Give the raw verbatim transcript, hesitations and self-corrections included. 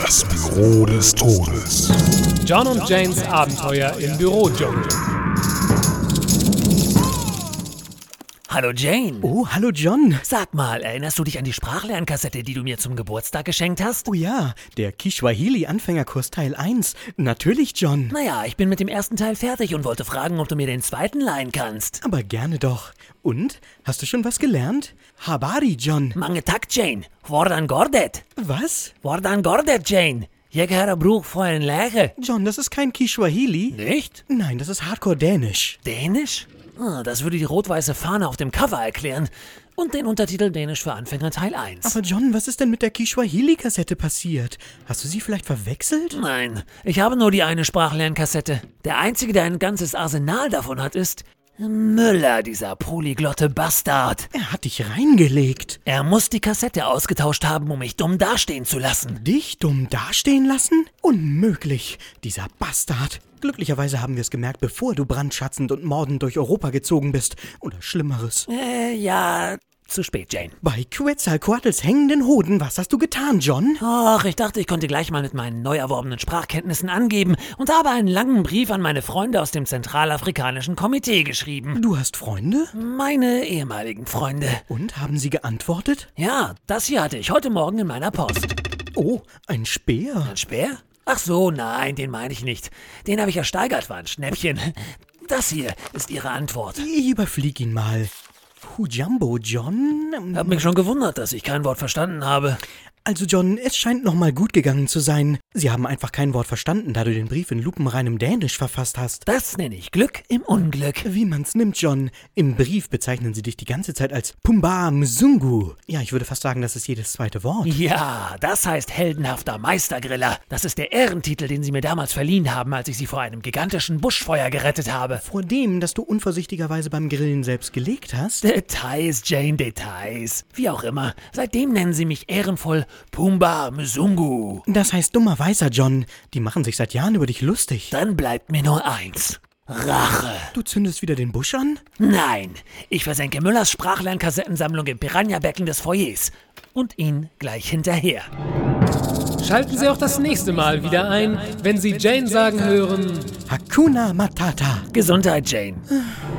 Das Büro des Todes. John und Janes Abenteuer im Bürodschungel. Hallo Jane. Oh, hallo John. Sag mal, erinnerst du dich an die Sprachlernkassette, die du mir zum Geburtstag geschenkt hast? Oh ja, der Kiswahili-Anfängerkurs Teil eins. Natürlich, John. Naja, ich bin mit dem ersten Teil fertig und wollte fragen, ob du mir den zweiten leihen kannst. Aber gerne doch. Und? Hast du schon was gelernt? Habari, John. Mange tak, Jane. Wardan gordet. Was? Wardan gordet, Jane. Jäger Bruch vor ein Läche. John, das ist kein Kiswahili. Nicht? Nein, das ist Hardcore-Dänisch. Dänisch? Ah, das würde die rot-weiße Fahne auf dem Cover erklären. Und den Untertitel Dänisch für Anfänger Teil eins. Aber John, was ist denn mit der Kiswahili-Kassette passiert? Hast du sie vielleicht verwechselt? Nein, ich habe nur die eine Sprachlernkassette. Der einzige, der ein ganzes Arsenal davon hat, ist Müller, dieser polyglotte Bastard. Er hat dich reingelegt. Er muss die Kassette ausgetauscht haben, um mich dumm dastehen zu lassen. Dich dumm dastehen lassen? Unmöglich, dieser Bastard. Glücklicherweise haben wir es gemerkt, bevor du brandschatzend und mordend durch Europa gezogen bist. Oder Schlimmeres. Äh, ja, zu spät, Jane. Bei Quetzalcoatl's hängenden Hoden, was hast du getan, John? Ach, ich dachte, ich konnte gleich mal mit meinen neu erworbenen Sprachkenntnissen angeben und habe einen langen Brief an meine Freunde aus dem Zentralafrikanischen Komitee geschrieben. Du hast Freunde? Meine ehemaligen Freunde. Und, haben sie geantwortet? Ja, das hier hatte ich heute Morgen in meiner Post. Oh, ein Speer. Ein Speer? Ach so, nein, den meine ich nicht. Den habe ich ersteigert, war ein Schnäppchen. Das hier ist Ihre Antwort. Ich überflieg ihn mal. Hujambo, John? Hab mich schon gewundert, dass ich kein Wort verstanden habe. Also John, es scheint nochmal gut gegangen zu sein. Sie haben einfach kein Wort verstanden, da du den Brief in lupenreinem Dänisch verfasst hast. Das nenne ich Glück im Unglück. Wie man's nimmt, John. Im Brief bezeichnen sie dich die ganze Zeit als Pumba Mzungu. Ja, ich würde fast sagen, das ist jedes zweite Wort. Ja, das heißt heldenhafter Meistergriller. Das ist der Ehrentitel, den sie mir damals verliehen haben, als ich sie vor einem gigantischen Buschfeuer gerettet habe. Vor dem, das du unvorsichtigerweise beim Grillen selbst gelegt hast? Details, Jane, Details. Wie auch immer, seitdem nennen sie mich ehrenvoll Pumba Mzungu. Das heißt dummer Weißer, John. Die machen sich seit Jahren über dich lustig. Dann bleibt mir nur eins. Rache. Du zündest wieder den Busch an? Nein, ich versenke Müllers Sprachlern-Kassettensammlung im Piranha-Becken des Foyers. Und ihn gleich hinterher. Schalten Sie auch das nächste Mal wieder ein, wenn Sie Jane sagen hören: Hakuna Matata. Gesundheit, Jane.